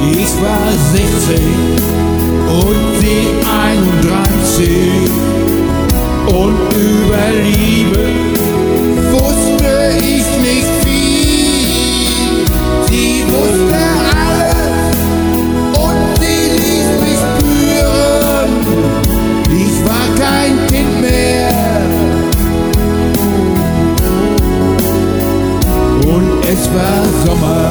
Ich war 16 und sie 31 und über Liebe wusste ich nicht viel. Sie wusste alles und sie ließ mich spüren, ich war kein Kind mehr. Und es war Sommer